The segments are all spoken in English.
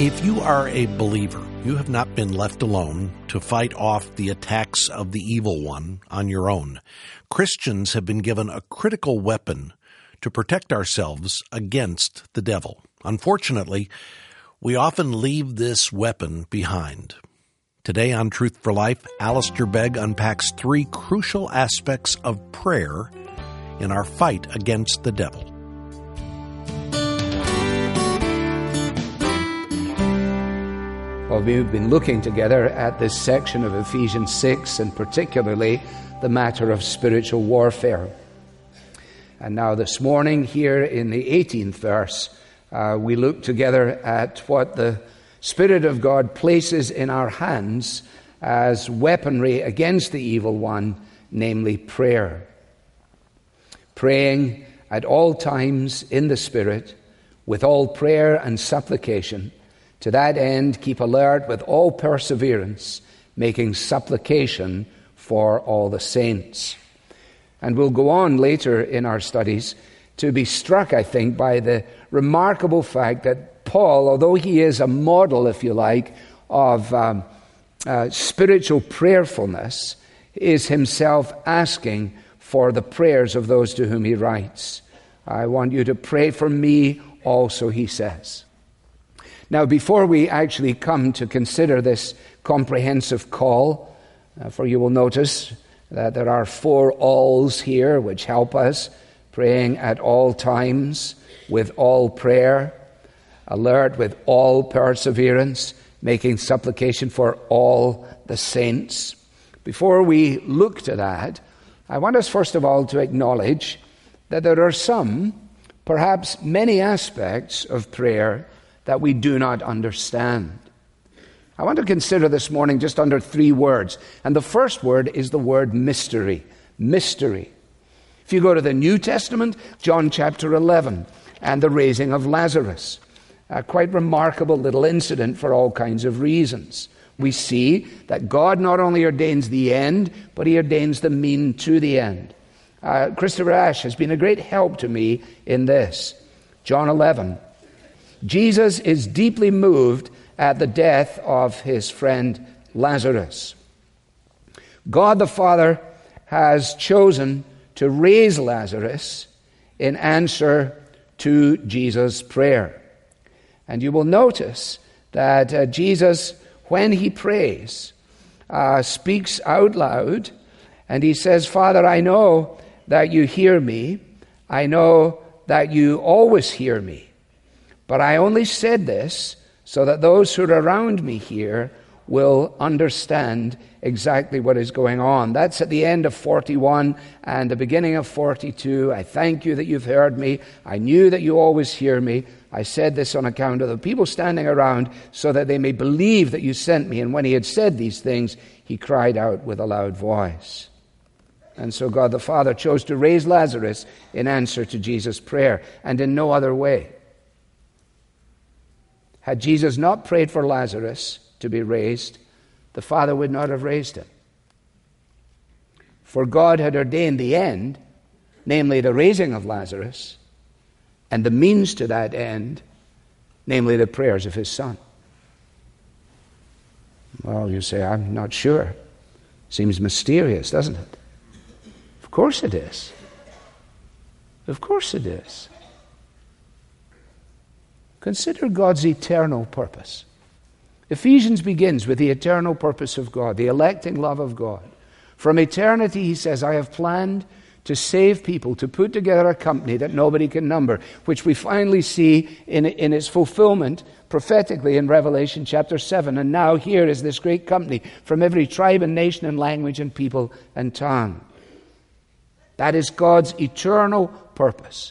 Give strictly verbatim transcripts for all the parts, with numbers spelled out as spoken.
If you are a believer, you have not been left alone to fight off the attacks of the evil one on your own. Christians have been given a critical weapon to protect ourselves against the devil. Unfortunately, we often leave this weapon behind. Today on Truth for Life, Alistair Begg unpacks three crucial aspects of prayer in our fight against the devil. Well, we've been looking together at this section of Ephesians six, and particularly the matter of spiritual warfare. And now this morning, here in the eighteenth verse, uh, we look together at what the Spirit of God places in our hands as weaponry against the evil one, namely prayer. Praying at all times in the Spirit, with all prayer and supplication. To that end, keep alert with all perseverance, making supplication for all the saints. And we'll go on later in our studies to be struck, I think, by the remarkable fact that Paul, although he is a model, if you like, of um, uh, spiritual prayerfulness, is himself asking for the prayers of those to whom he writes. I want you to pray for me also, he says. Now, before we actually come to consider this comprehensive call, uh, for you will notice that there are four alls here which help us, praying at all times, with all prayer, alert with all perseverance, making supplication for all the saints. Before we look to that, I want us first of all to acknowledge that there are some, perhaps many aspects of prayer that we do not understand. I want to consider this morning just under three words. And the first word is the word mystery. Mystery. If you go to the New Testament, John chapter eleven, and the raising of Lazarus. A quite remarkable little incident for all kinds of reasons. We see that God not only ordains the end, but he ordains the mean to the end. Uh, Christopher Ash has been a great help to me in this. John eleven. Jesus is deeply moved at the death of his friend Lazarus. God the Father has chosen to raise Lazarus in answer to Jesus' prayer. And you will notice that uh, Jesus, when he prays, uh, speaks out loud, and he says, Father, I know that you hear me. I know that you always hear me. But I only said this so that those who are around me here will understand exactly what is going on. That's at the end of forty-one and the beginning of forty-two. I thank you that you've heard me. I knew that you always hear me. I said this on account of the people standing around so that they may believe that you sent me. And when he had said these things, he cried out with a loud voice. And so God the Father chose to raise Lazarus in answer to Jesus' prayer, and in no other way. Had Jesus not prayed for Lazarus to be raised, the Father would not have raised him. For God had ordained the end, namely the raising of Lazarus, and the means to that end, namely the prayers of his Son. Well, you say, I'm not sure. Seems mysterious, doesn't it? Of course it is. Of course it is. Consider God's eternal purpose. Ephesians begins with the eternal purpose of God, the electing love of God. From eternity, he says, I have planned to save people, to put together a company that nobody can number, which we finally see in, in its fulfillment prophetically in Revelation chapter seven. And now here is this great company from every tribe and nation and language and people and tongue. That is God's eternal purpose.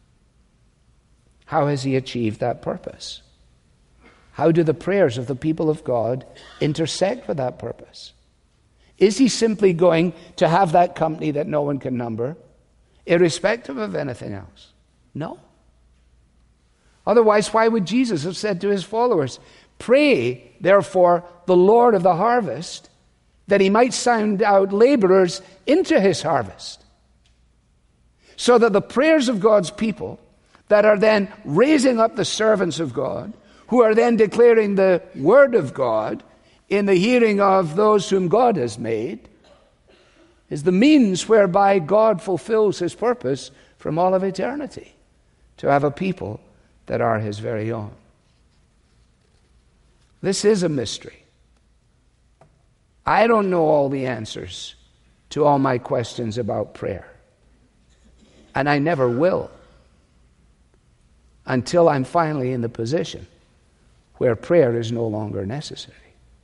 How has he achieved that purpose? How do the prayers of the people of God intersect with that purpose? Is he simply going to have that company that no one can number, irrespective of anything else? No. Otherwise, why would Jesus have said to his followers, pray, therefore, the Lord of the harvest, that he might send out laborers into his harvest? So that the prayers of God's people that are then raising up the servants of God, who are then declaring the word of God in the hearing of those whom God has made, is the means whereby God fulfills his purpose from all of eternity, to have a people that are his very own. This is a mystery. I don't know all the answers to all my questions about prayer. And I never will, until I'm finally in the position where prayer is no longer necessary.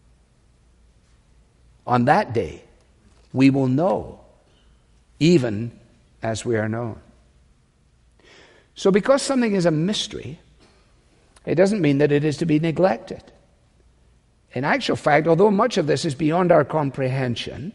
On that day, we will know, even as we are known. So because something is a mystery, it doesn't mean that it is to be neglected. In actual fact, although much of this is beyond our comprehension,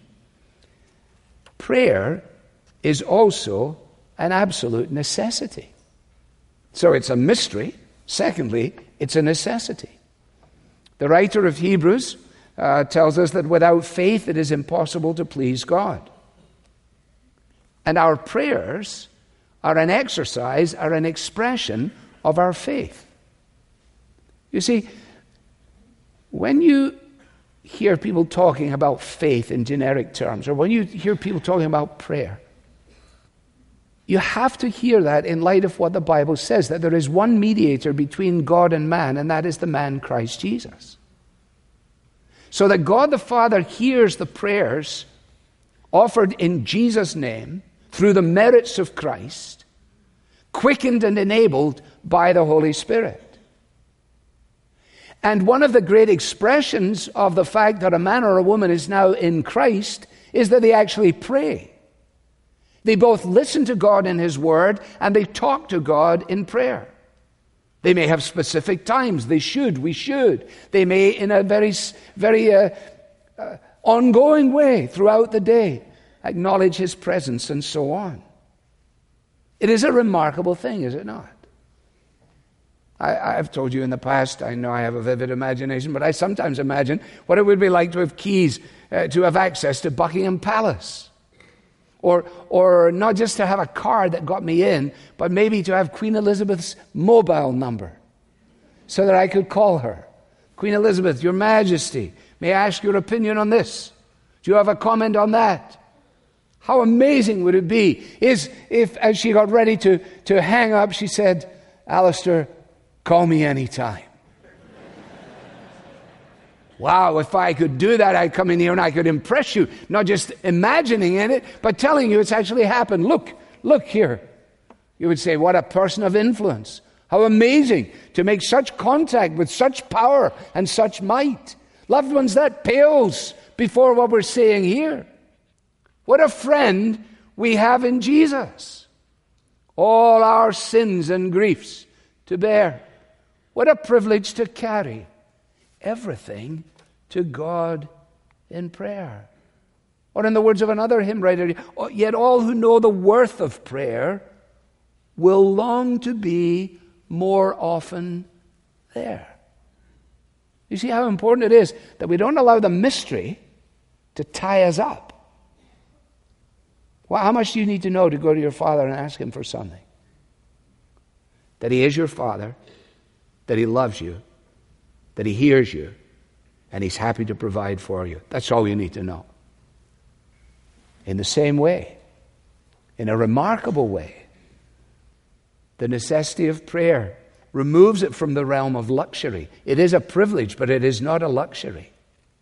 prayer is also an absolute necessity. So it's a mystery. Secondly, it's a necessity. The writer of Hebrews uh, tells us that without faith it is impossible to please God. And our prayers are an exercise, are an expression of our faith. You see, when you hear people talking about faith in generic terms, or when you hear people talking about prayer, you have to hear that in light of what the Bible says, that there is one mediator between God and man, and that is the man Christ Jesus. So that God the Father hears the prayers offered in Jesus' name through the merits of Christ, quickened and enabled by the Holy Spirit. And one of the great expressions of the fact that a man or a woman is now in Christ is that they actually pray. They both listen to God in His Word and they talk to God in prayer. They may have specific times. They should. We should. They may, in a very, very uh, uh, ongoing way throughout the day, acknowledge His presence and so on. It is a remarkable thing, is it not? I, I've told you in the past, I know I have a vivid imagination, but I sometimes imagine what it would be like to have keys, uh, to have access to Buckingham Palace. Or, or not just to have a card that got me in, but maybe to have Queen Elizabeth's mobile number so that I could call her. Queen Elizabeth, Your Majesty, may I ask your opinion on this? Do you have a comment on that? How amazing would it be is if, as she got ready to, to hang up, she said, Alistair, call me anytime. Wow, if I could do that, I'd come in here and I could impress you, not just imagining in it, but telling you it's actually happened. Look, look here. You would say, what a person of influence. How amazing to make such contact with such power and such might. Loved ones, that pales before what we're saying here. What a friend we have in Jesus. All our sins and griefs to bear. What a privilege to carry everything to God in prayer. Or in the words of another hymn writer, yet all who know the worth of prayer will long to be more often there. You see how important it is that we don't allow the mystery to tie us up. Well, how much do you need to know to go to your Father and ask Him for something? That He is your Father, that He loves you, that He hears you, and He's happy to provide for you. That's all you need to know. In the same way, in a remarkable way, the necessity of prayer removes it from the realm of luxury. It is a privilege, but it is not a luxury.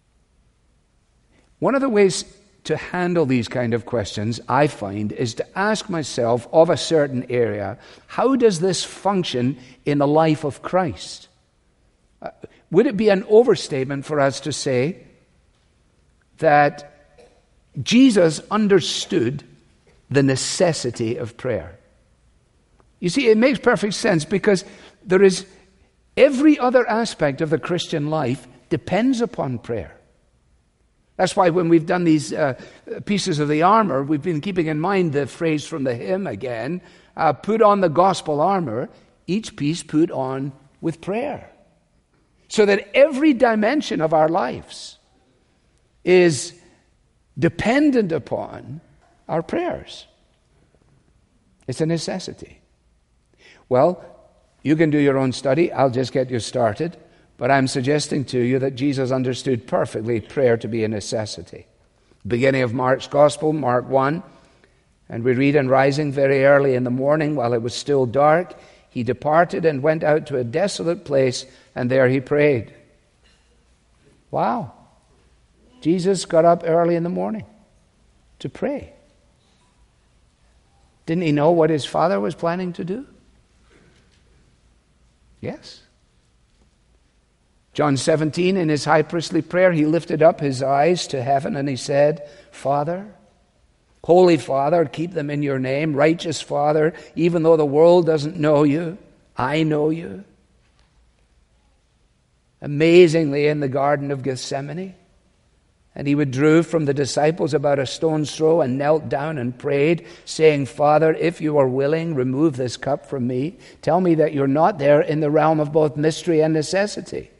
One of the ways to handle these kind of questions, I find, is to ask myself of a certain area, how does this function in the life of Christ? Uh, would it be an overstatement for us to say that Jesus understood the necessity of prayer? You see, it makes perfect sense because there is every other aspect of the Christian life depends upon prayer. That's why when we've done these uh, pieces of the armor, we've been keeping in mind the phrase from the hymn again, uh, put on the gospel armor, each piece put on with prayer. So that every dimension of our lives is dependent upon our prayers. It's a necessity. Well, You can do your own study. I'll just get you started. But I'm suggesting to you that Jesus understood perfectly prayer to be a necessity. Beginning of Mark's Gospel, Mark one, and we read, "And rising very early in the morning, while it was still dark, he departed and went out to a desolate place, and there he prayed." Wow. Jesus got up early in the morning to pray. Didn't he know what his Father was planning to do? Yes. John seventeen, in his high priestly prayer, he lifted up his eyes to heaven and he said, "Father, Holy Father, keep them in your name. Righteous Father, even though the world doesn't know you, I know you." Amazingly, in the Garden of Gethsemane, and he withdrew from the disciples about a stone's throw and knelt down and prayed, saying, "Father, if you are willing, remove this cup from me. Tell me that you're not there in the realm of both mystery and necessity."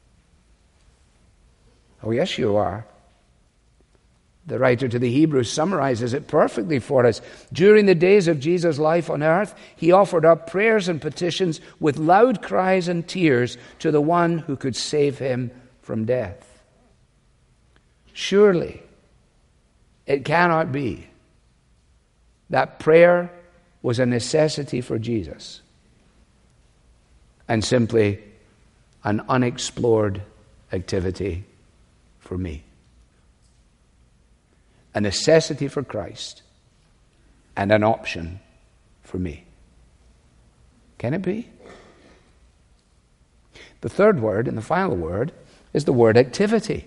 Oh, yes, you are. The writer to the Hebrews summarizes it perfectly for us. During the days of Jesus' life on earth, he offered up prayers and petitions with loud cries and tears to the one who could save him from death. Surely, it cannot be that prayer was a necessity for Jesus and simply an unexplored activity for me. A necessity for Christ and an option for me. Can it be? The third word and the final word is the word activity.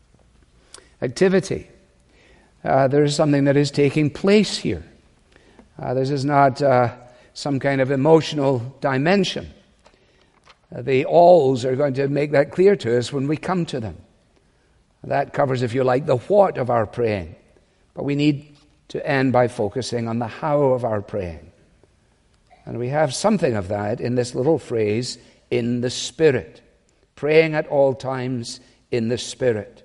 Activity. Uh, there is something that is taking place here. Uh, this is not uh, some kind of emotional dimension. Uh, the alls are going to make that clear to us when we come to them. That covers, if you like, the what of our praying. But we need to end by focusing on the how of our praying. And we have something of that in this little phrase, "in the Spirit." Praying at all times in the Spirit.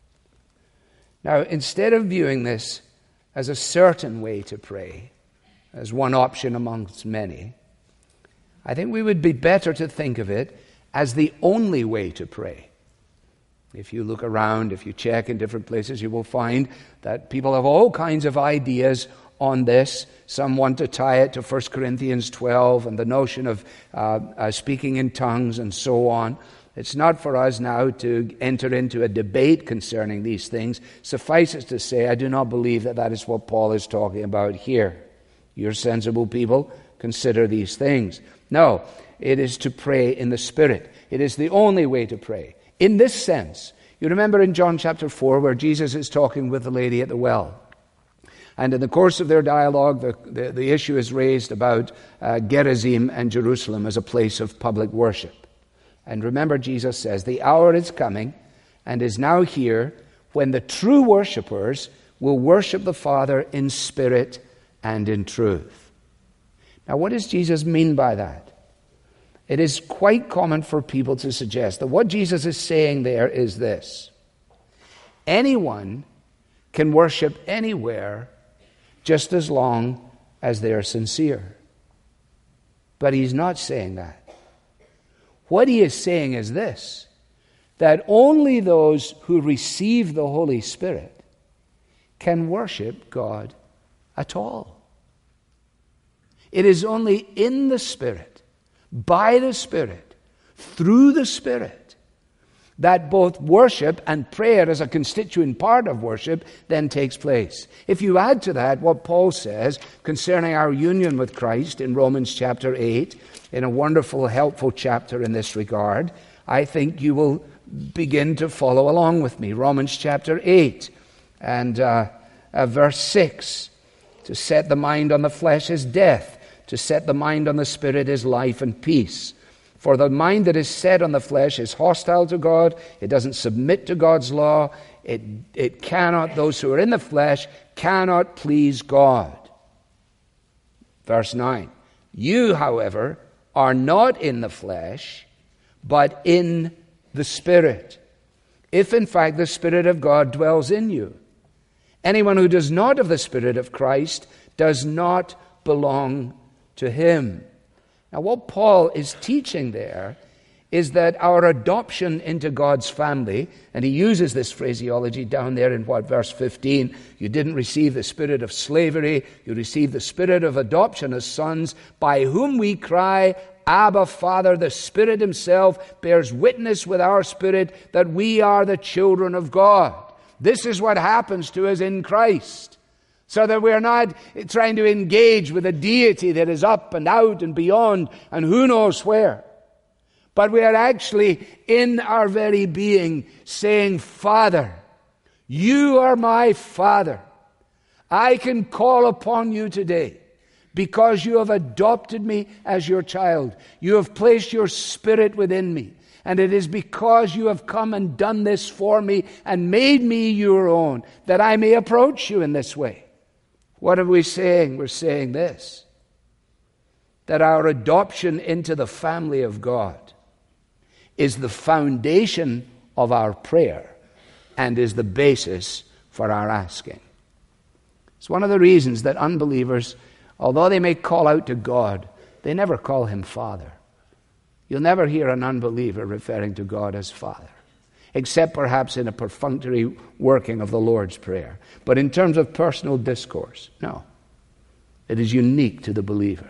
Now, instead of viewing this as a certain way to pray, as one option amongst many, I think we would be better to think of it as the only way to pray. If you look around, if you check in different places, you will find that people have all kinds of ideas on this. Some want to tie it to First Corinthians twelve and the notion of uh, uh, speaking in tongues and so on. It's not for us now to enter into a debate concerning these things. Suffice it to say, I do not believe that that is what Paul is talking about here. You're sensible people, consider these things. No, it is to pray in the Spirit. It is the only way to pray. In this sense, you remember in John chapter four where Jesus is talking with the lady at the well. And in the course of their dialogue, the, the, the issue is raised about uh, Gerizim and Jerusalem as a place of public worship. And remember, Jesus says, "The hour is coming and is now here when the true worshipers will worship the Father in spirit and in truth." Now, what does Jesus mean by that? It is quite common for people to suggest that what Jesus is saying there is this: anyone can worship anywhere just as long as they are sincere. But he's not saying that. What he is saying is this: that only those who receive the Holy Spirit can worship God at all. It is only in the Spirit, by the Spirit, through the Spirit, that both worship and prayer as a constituent part of worship then takes place. If you add to that what Paul says concerning our union with Christ in Romans chapter eight, in a wonderful, helpful chapter in this regard, I think you will begin to follow along with me. Romans chapter eight and uh, uh, verse six. To set the mind on the flesh is death. To set the mind on the Spirit is life and peace. For the mind that is set on the flesh is hostile to God. It doesn't submit to God's law. It, it cannot, those who are in the flesh cannot please God. Verse nine. You, however, are not in the flesh, but in the Spirit, if in fact the Spirit of God dwells in you. Anyone who does not have the Spirit of Christ does not belong to him. Now, what Paul is teaching there is that our adoption into God's family, and he uses this phraseology down there in what, verse fifteen, you didn't receive the spirit of slavery, you received the spirit of adoption as sons, by whom we cry, Abba, Father. The Spirit himself bears witness with our spirit that we are the children of God. This is what happens to us in Christ. So that we're not trying to engage with a deity that is up and out and beyond and who knows where. But we are actually in our very being saying, Father, you are my Father. I can call upon you today because you have adopted me as your child. You have placed your Spirit within me. And it is because you have come and done this for me and made me your own that I may approach you in this way. What are we saying? We're saying this, that our adoption into the family of God is the foundation of our prayer and is the basis for our asking. It's one of the reasons that unbelievers, although they may call out to God, they never call him Father. You'll never hear an unbeliever referring to God as Father, except perhaps in a perfunctory working of the Lord's Prayer. But in terms of personal discourse, no. It is unique to the believer.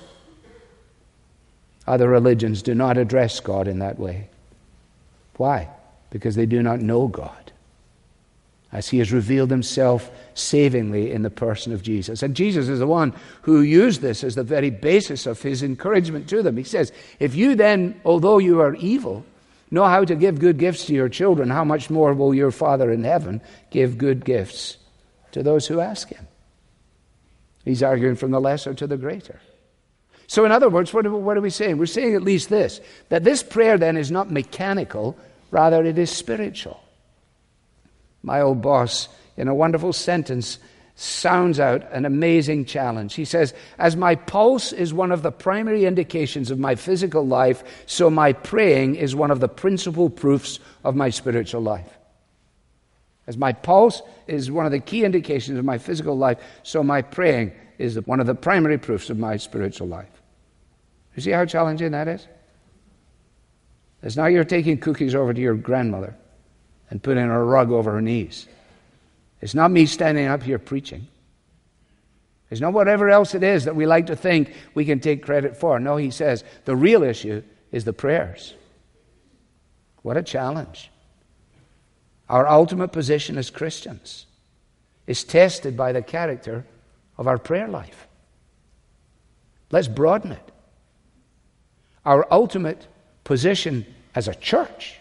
Other religions do not address God in that way. Why? Because they do not know God, as he has revealed himself savingly in the person of Jesus. And Jesus is the one who used this as the very basis of his encouragement to them. He says, if you then, although you are evil, know how to give good gifts to your children, how much more will your Father in heaven give good gifts to those who ask him? He's arguing from the lesser to the greater. So in other words, what are, what are we saying? We're saying at least this, that this prayer then is not mechanical, rather it is spiritual. My old boss, in a wonderful sentence, sounds out an amazing challenge. He says, as my pulse is one of the primary indications of my physical life, so my praying is one of the principal proofs of my spiritual life. As my pulse is one of the key indications of my physical life, so my praying is one of the primary proofs of my spiritual life. You see how challenging that is? It's not you're taking cookies over to your grandmother and putting a rug over her knees. It's not me standing up here preaching. It's not whatever else it is that we like to think we can take credit for. No, he says the real issue is the prayers. What a challenge. Our ultimate position as Christians is tested by the character of our prayer life. Let's broaden it. Our ultimate position as a church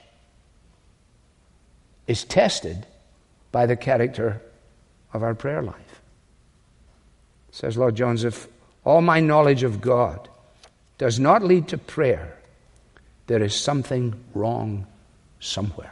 is tested by the character of our prayer life. Says Lord Jones, if all my knowledge of God does not lead to prayer, there is something wrong somewhere.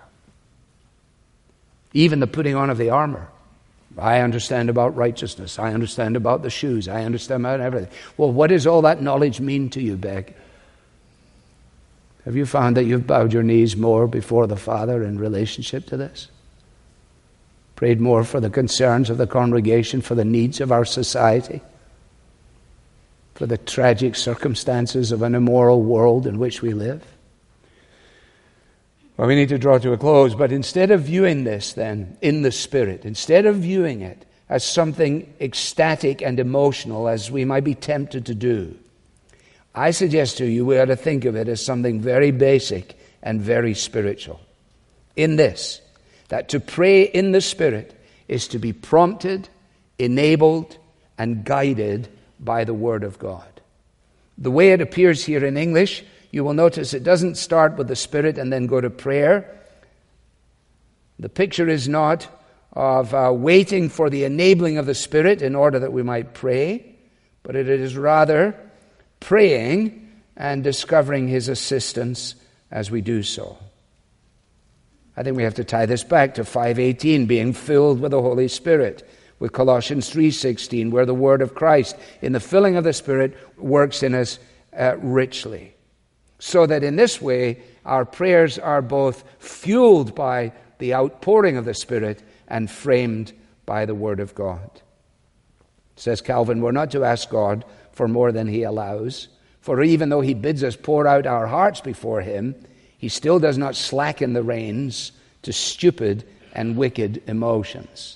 Even the putting on of the armor. I understand about righteousness. I understand about the shoes. I understand about everything. Well, what does all that knowledge mean to you, Beck? Have you found that you've bowed your knees more before the Father in relationship to this? Prayed more for the concerns of the congregation, for the needs of our society, for the tragic circumstances of an immoral world in which we live? Well, we need to draw to a close, but instead of viewing this then in the Spirit, instead of viewing it as something ecstatic and emotional as we might be tempted to do, I suggest to you we ought to think of it as something very basic and very spiritual. In this, that to pray in the Spirit is to be prompted, enabled, and guided by the Word of God. The way it appears here in English, you will notice it doesn't start with the Spirit and then go to prayer. The picture is not of uh, waiting for the enabling of the Spirit in order that we might pray, but it is rather praying and discovering his assistance as we do so. I think we have to tie this back to five eighteen, being filled with the Holy Spirit, with Colossians three sixteen, where the word of Christ in the filling of the Spirit works in us uh, richly. So that in this way, our prayers are both fueled by the outpouring of the Spirit and framed by the Word of God. Says Calvin, we're not to ask God for more than he allows, For even though he bids us pour out our hearts before him, he still does not slacken the reins to stupid and wicked emotions.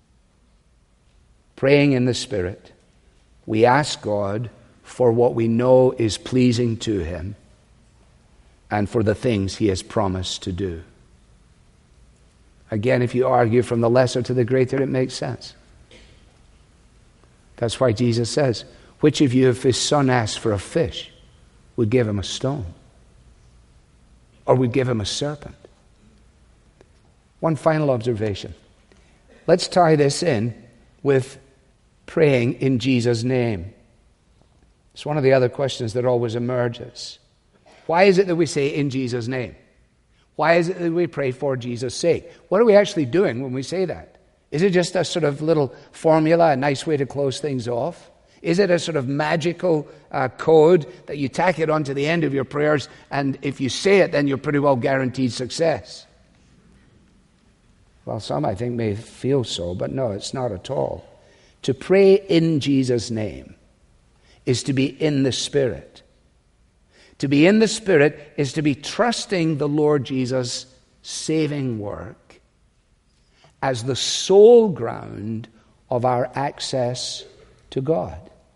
Praying in the Spirit, we ask God for what we know is pleasing to him and for the things he has promised to do. Again, if you argue from the lesser to the greater, it makes sense. That's why Jesus says, which of you, if his son asked for a fish, would give him a stone? Or would give him a serpent? One final observation. Let's tie this in with praying in Jesus' name. It's one of the other questions that always emerges. Why is it that we say in Jesus' name? Why is it that we pray for Jesus' sake? What are we actually doing when we say that? Is it just a sort of little formula, a nice way to close things off? Is it a sort of magical uh, code that you tack it onto the end of your prayers, and if you say it, then you're pretty well guaranteed success? Well, some, I think, may feel so, but no, it's not at all. To pray in Jesus' name is to be in the Spirit. To be in the Spirit is to be trusting the Lord Jesus' saving work as the sole ground of our access to God.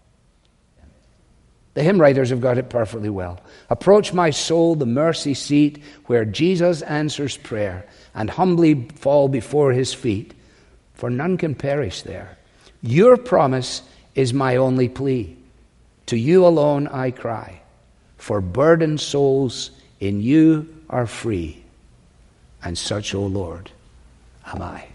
The hymn writers have got it perfectly well. Approach my soul, the mercy seat, where Jesus answers prayer, and humbly fall before his feet, for none can perish there. Your promise is my only plea. To you alone I cry, for burdened souls in you are free, and such, O Lord, am I.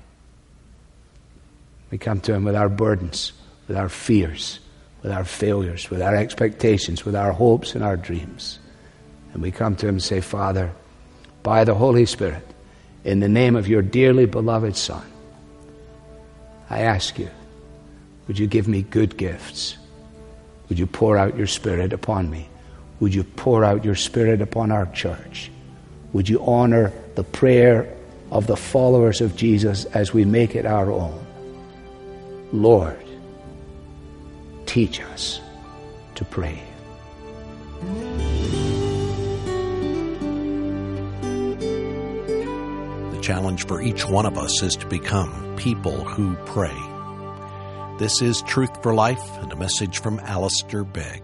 We come to him with our burdens, with our fears, with our failures, with our expectations, with our hopes and our dreams. And we come to him and say, Father, by the Holy Spirit, in the name of your dearly beloved Son, I ask you, would you give me good gifts? Would you pour out your Spirit upon me? Would you pour out your Spirit upon our church? Would you honor the prayer of the followers of Jesus as we make it our own? Lord, teach us to pray. The challenge for each one of us is to become people who pray. This is Truth for Life, and a message from Alistair Begg.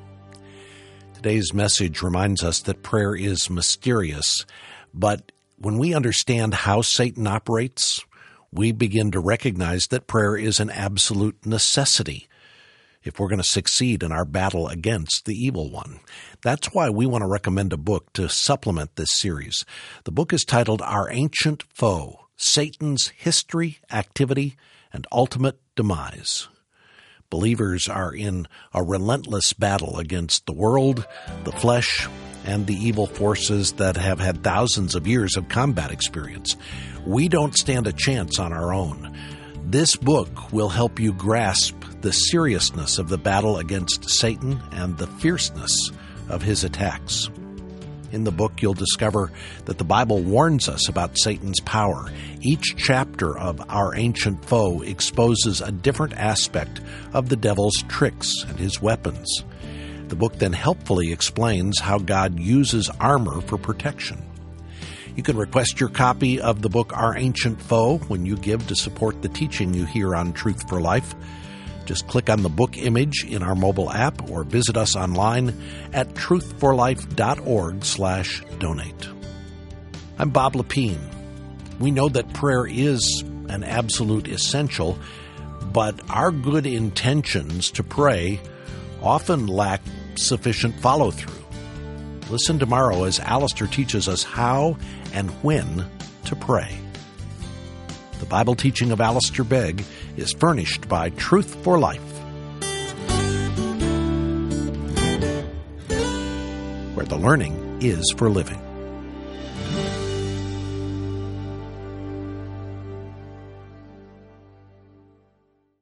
Today's message reminds us that prayer is mysterious, but when we understand how Satan operates, we begin to recognize that prayer is an absolute necessity if we're going to succeed in our battle against the evil one. That's why we want to recommend a book to supplement this series. The book is titled Our Ancient Foe, Satan's History, Activity, and Ultimate Demise. Believers are in a relentless battle against the world, the flesh, and the evil forces that have had thousands of years of combat experience. We don't stand a chance on our own. This book will help you grasp the seriousness of the battle against Satan and the fierceness of his attacks. In the book, you'll discover that the Bible warns us about Satan's power. Each chapter of Our Ancient Foe exposes a different aspect of the devil's tricks and his weapons. The book then helpfully explains how God uses armor for protection. You can request your copy of the book Our Ancient Foe when you give to support the teaching you hear on Truth for Life. Just click on the book image in our mobile app or visit us online at truthforlife.org slash donate. I'm Bob Lepine. We know that prayer is an absolute essential, but our good intentions to pray often lack sufficient follow-through. Listen tomorrow as Alistair teaches us how and when to pray. The Bible teaching of Alistair Begg is furnished by Truth for Life, where the learning is for living.